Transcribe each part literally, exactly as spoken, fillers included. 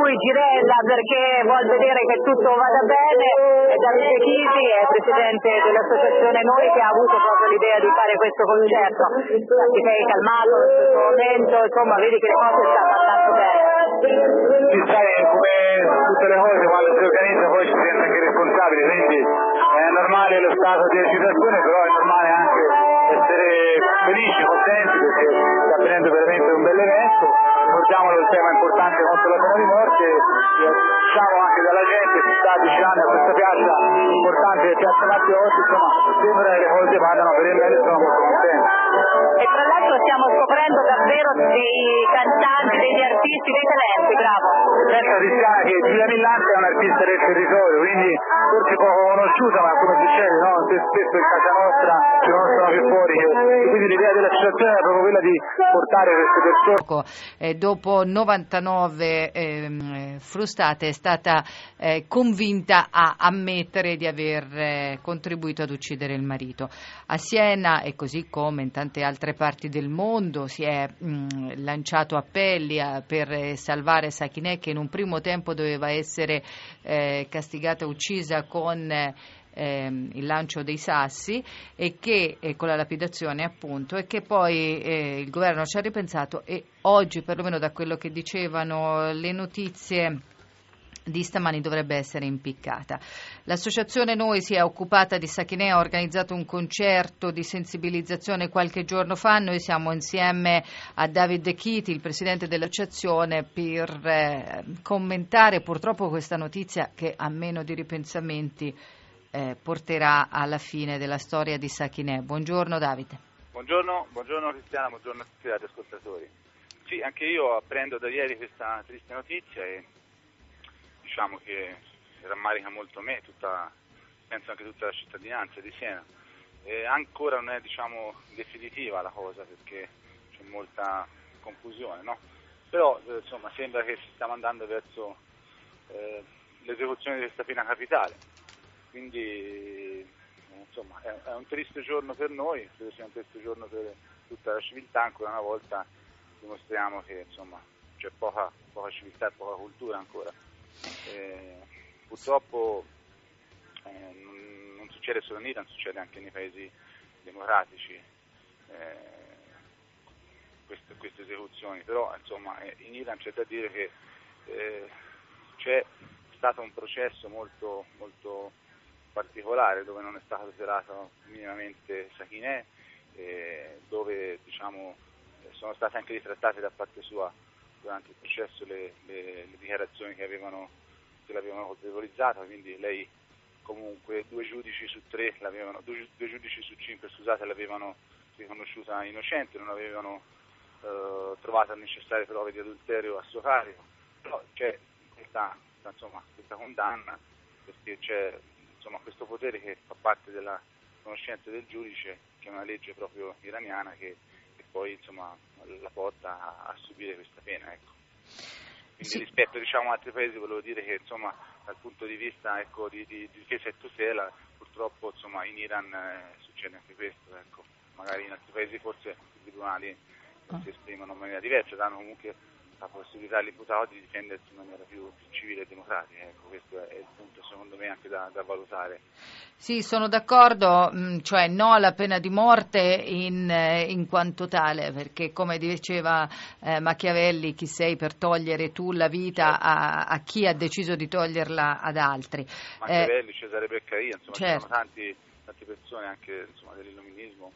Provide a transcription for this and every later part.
lui girella perché vuol vedere che tutto vada bene, e Davide Chisi è presidente dell'associazione Noi, che ha avuto proprio l'idea di fare questo concerto. Ti sei calmato in questo momento, insomma vedi che le cose stanno andando bene. Sì, sai, come tutte le cose quando si organizza poi si sente anche responsabili, quindi è normale lo stato di agitazione, però è normale anche essere felici, contenti, perché sta avvenendo veramente un bel evento. Ricordiamolo, il tema importante contro la pena di morte, e diciamo anche dalla gente si sta avvicinando a questa piazza importante, piazza Matteotti, insomma sembra che le cose vadano per il meglio, sono molto contento. E tra l'altro stiamo scoprendo davvero dei cantanti, degli artisti, dei talenti, bravo. Certo, Cristiana, che Giulia Millante è un artista del territorio, quindi forse poco conosciuta, ma come succede, no? Spesso in casa nostra ci conoscono più fuori, e quindi l'idea dell'associazione è proprio quella di portare queste persone. Eh, dopo novantanove eh, frustate è stata eh, convinta a ammettere di aver eh, contribuito ad uccidere il marito. A Siena, e così come in tante altre parti del mondo, si è mh, lanciato appelli a, per eh, salvare Sakineh, che in un primo tempo doveva essere eh, castigata e uccisa con eh, ehm, il lancio dei sassi, e che eh, con la lapidazione appunto, e che poi eh, il governo ci ha ripensato, e oggi, perlomeno da quello che dicevano le notizie di stamani, dovrebbe essere impiccata. L'associazione Noi si è occupata di Sakineh, ha organizzato un concerto di sensibilizzazione qualche giorno fa. Noi siamo insieme a David Chiti, il presidente dell'associazione, per eh, commentare purtroppo questa notizia che, a meno di ripensamenti, eh, porterà alla fine della storia di Sakineh. Buongiorno Davide. Buongiorno, buongiorno Cristiana, buongiorno a tutti gli ascoltatori. Sì, anche io apprendo da ieri questa triste notizia e diciamo che rammarica molto me, tutta, penso anche tutta la cittadinanza di Siena. E ancora non è, diciamo, definitiva la cosa, perché c'è molta confusione, no? Però eh, insomma sembra che si stiamo andando verso eh, l'esecuzione di questa pena capitale, quindi eh, insomma è, è un triste giorno per noi, credo sia un triste giorno per tutta la civiltà. Ancora una volta dimostriamo che insomma c'è poca, poca civiltà e poca cultura ancora. Eh, purtroppo eh, non, non succede solo in Iran, succede anche nei paesi democratici eh, queste, queste esecuzioni, però insomma in Iran c'è da dire che eh, c'è stato un processo molto, molto particolare, dove non è stato tutelato minimamente Sakineh, eh, dove diciamo sono state anche ritrattate da parte sua durante il processo le, le, le dichiarazioni che avevano che l'avevano colpevolizzata, quindi lei comunque due giudici su tre l'avevano, due, due giudici su cinque scusate l'avevano riconosciuta innocente, non avevano eh, trovato necessarie prove di adulterio a suo carico, però c'è questa, insomma, questa condanna, perché c'è insomma questo potere che fa parte della conoscenza del giudice, che è una legge proprio iraniana che, che poi insomma la porta a, a subire questa pena, ecco. Quindi sì. Rispetto diciamo a altri paesi volevo dire che insomma dal punto di vista ecco di, di, di difesa e tutela purtroppo insomma in Iran eh, succede anche questo, ecco. Magari in altri paesi forse i tribunali oh. si esprimono in maniera diversa, danno comunque la possibilità all'imputato di difendersi in maniera più, più civile e democratica, ecco, questo è il punto secondo me anche da, da valutare. Sì, sono d'accordo, cioè no alla pena di morte in, in quanto tale, perché come diceva eh, Machiavelli, chi sei per togliere tu la vita a, a chi ha deciso di toglierla ad altri. Machiavelli, eh, Cesare Beccaria, insomma certo. Ci sono tanti, tante persone anche insomma, dell'illuminismo,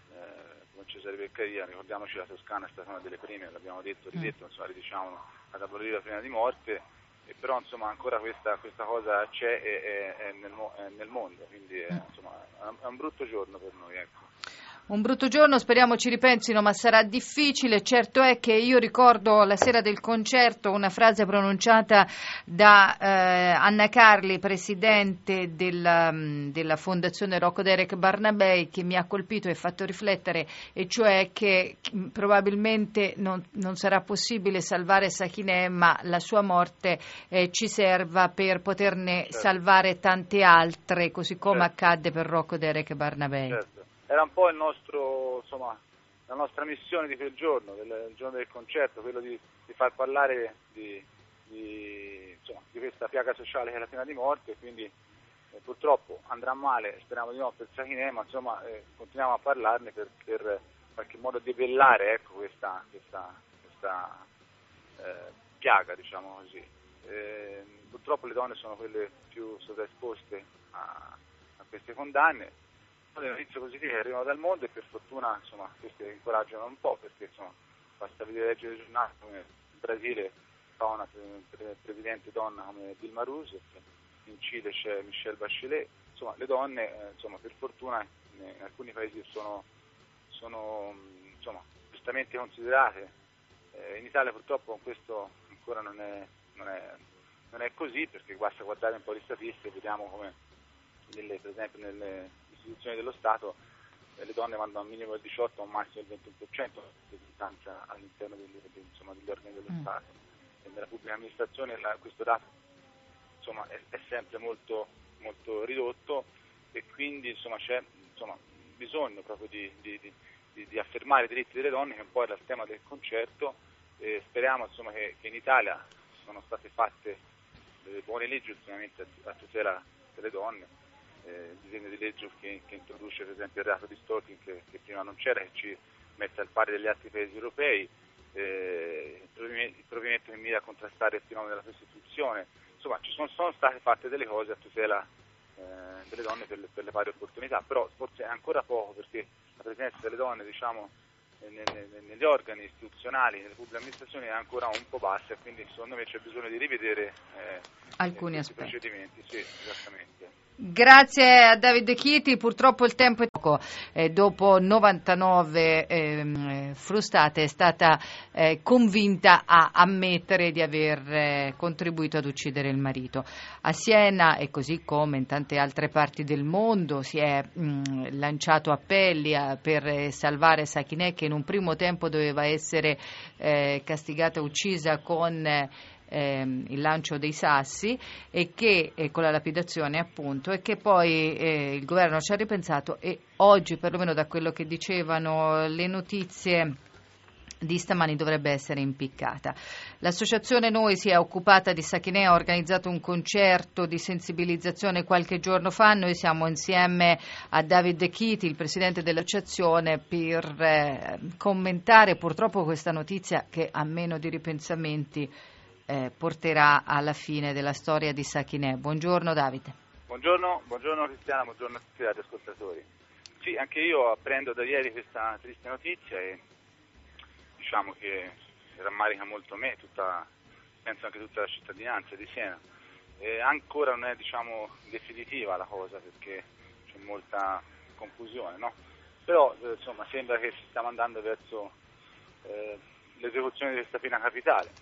eh, come Cesare Beccaria, ricordiamoci la Toscana è stata una delle prime, l'abbiamo detto, ridetto, mm. insomma ridiciamo ad abolire la pena di morte. E però insomma ancora questa, questa cosa c'è e è, è, nel, è nel mondo, quindi è, insomma, è un brutto giorno per noi, ecco. Un brutto giorno, speriamo ci ripensino, ma sarà difficile. Certo è che io ricordo la sera del concerto una frase pronunciata da eh, Anna Carli, presidente della, della Fondazione Rocco Derek Barnabei, che mi ha colpito e fatto riflettere, e cioè che probabilmente non, non sarà possibile salvare Sakineh, ma la sua morte eh, ci serva per poterne certo. salvare tante altre, così come certo. accadde per Rocco Derek Barnabei. Certo. Era un po' il nostro, insomma, la nostra missione di quel giorno, del, il giorno del concerto, quello di, di far parlare di, di, insomma, di questa piaga sociale che è la pena di morte, quindi eh, purtroppo andrà male, speriamo di no per Sakineh, ma insomma eh, continuiamo a parlarne per, per in qualche modo debellare, ecco, questa, questa, questa eh, piaga, diciamo così. Eh, purtroppo le donne sono quelle più sovraesposte a, a queste condanne. Le notizie positive che arrivano dal mondo e per fortuna insomma queste incoraggiano un po', perché insomma basta vedere leggere il giornale come in Brasile fa una pre- pre- presidente donna come Dilma Rousseff, in Cile c'è Michelle Bachelet, insomma le donne eh, insomma per fortuna in, in alcuni paesi sono, sono insomma giustamente considerate, eh, in Italia purtroppo questo ancora non è, non è, non è così, perché basta guardare un po' le statistiche, vediamo come nelle, per esempio nelle istituzioni dello Stato eh, le donne vanno a un minimo del diciotto a un massimo del ventuno per cento di rappresentanza all'interno degli, insomma, degli organi dello mm. Stato, e nella pubblica amministrazione la, questo dato insomma, è, è sempre molto, molto ridotto, e quindi insomma, c'è insomma, bisogno proprio di, di, di, di affermare i diritti delle donne, che un po' è il tema del concerto. E speriamo insomma, che, che in Italia sono state fatte delle buone leggi ultimamente a, a tutela delle donne. Eh, il disegno di legge che, che introduce per esempio il reato di stalking, che, che prima non c'era, che ci mette al pari degli altri paesi europei, eh, il, provvedimento, il provvedimento che mira a contrastare il fenomeno della prostituzione. Insomma, ci sono, sono state fatte delle cose a tutela eh, delle donne per le, per le pari opportunità, però forse è ancora poco, perché la presenza delle donne, diciamo, ne, ne, negli organi istituzionali, nelle pubbliche amministrazioni è ancora un po' bassa, e quindi secondo me c'è bisogno di rivedere eh, alcuni questi aspetti. procedimenti. Sì, esattamente. Grazie a David Chiti, purtroppo il tempo è poco. Eh, dopo novantanove eh, frustate è stata eh, convinta a ammettere di aver eh, contribuito ad uccidere il marito. A Siena, e così come in tante altre parti del mondo, si è mh, lanciato appelli a, per salvare Sakineh, che in un primo tempo doveva essere eh, castigata, uccisa con eh, Eh, il lancio dei sassi, e che eh, con la lapidazione appunto, e che poi eh, il governo ci ha ripensato, e oggi, perlomeno da quello che dicevano le notizie di stamani, dovrebbe essere impiccata. L'associazione Noi si è occupata di Sakineh, ha organizzato un concerto di sensibilizzazione qualche giorno fa. Noi siamo insieme a David Chiti, il presidente dell'associazione, per eh, commentare purtroppo questa notizia che, a meno di ripensamenti, Eh, porterà alla fine della storia di Sakineh. Buongiorno Davide. Buongiorno, buongiorno Cristiana, buongiorno a tutti gli ascoltatori. Sì, anche io apprendo da ieri questa triste notizia, e diciamo che rammarica molto me, tutta, penso anche tutta la cittadinanza di Siena. E ancora non è, diciamo, definitiva la cosa, perché c'è molta confusione, no? Però eh, insomma sembra che si stiamo andando verso eh, l'esecuzione di questa pena capitale.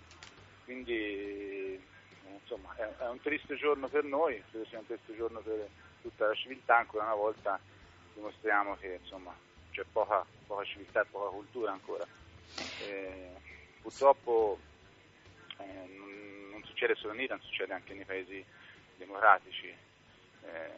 Quindi insomma è, è un triste giorno per noi, credo sia un triste giorno per tutta la civiltà. Ancora una volta dimostriamo che insomma c'è poca, poca civiltà e poca cultura ancora. Eh, purtroppo eh, non, non succede solo in Iran, succede anche nei paesi democratici eh,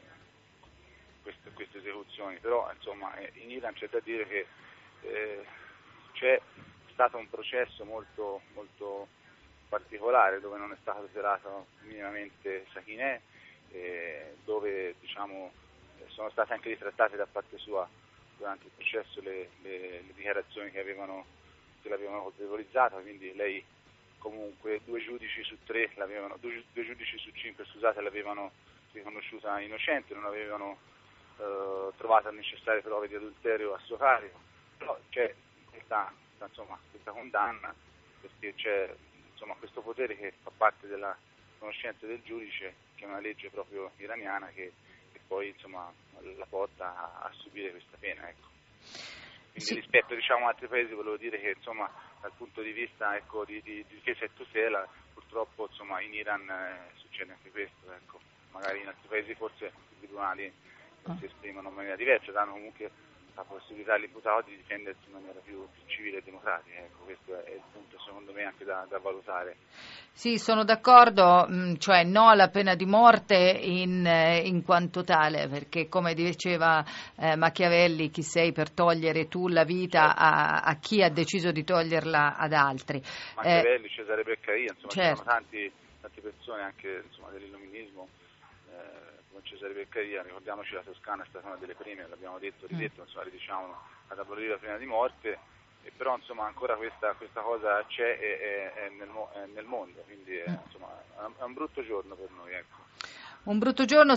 queste, queste esecuzioni, però insomma in Iran c'è da dire che eh, c'è stato un processo molto, molto particolare, dove non è stato tutelato minimamente Sakineh, eh, dove diciamo sono state anche ritrattate da parte sua durante il processo le, le, le dichiarazioni che avevano che l'avevano colpevolizzata, quindi lei comunque due giudici su tre l'avevano, due, due giudici su cinque scusate l'avevano riconosciuta innocente, non avevano eh, trovato necessarie prove di adulterio a suo carico. Però c'è questa, insomma, questa condanna, perché c'è insomma questo potere che fa parte della conoscenza del giudice, che è una legge proprio iraniana che, che poi insomma la porta a, a subire questa pena, ecco. Quindi sì. Rispetto, diciamo, a altri paesi, volevo dire che insomma dal punto di vista, ecco, di, di, di difesa e tutela, purtroppo insomma in Iran eh, succede anche questo, ecco. Magari in altri paesi forse i tribunali si esprimono in maniera diversa, danno comunque la possibilità all'imputato di difendersi in maniera più, più civile e democratica. Ecco, questo è il punto secondo me anche da, da valutare. Sì, sono d'accordo, mh, cioè no alla pena di morte in, eh, in quanto tale, perché come diceva eh, Machiavelli, chi sei per togliere tu la vita a, a chi ha deciso di toglierla ad altri. Machiavelli, eh, Cesare Beccaria, insomma, certo. ci sono tanti, tante persone anche insomma, dell'illuminismo, eh, come Cesare Beccaria, ricordiamoci la Toscana è stata una delle prime, l'abbiamo detto, ridetto, mm. insomma, ridiciamo ad abolire la pena di morte. E però insomma ancora questa, questa cosa c'è e è, è, nel, è nel mondo, quindi è, insomma, è un brutto giorno per noi, ecco. Un brutto giorno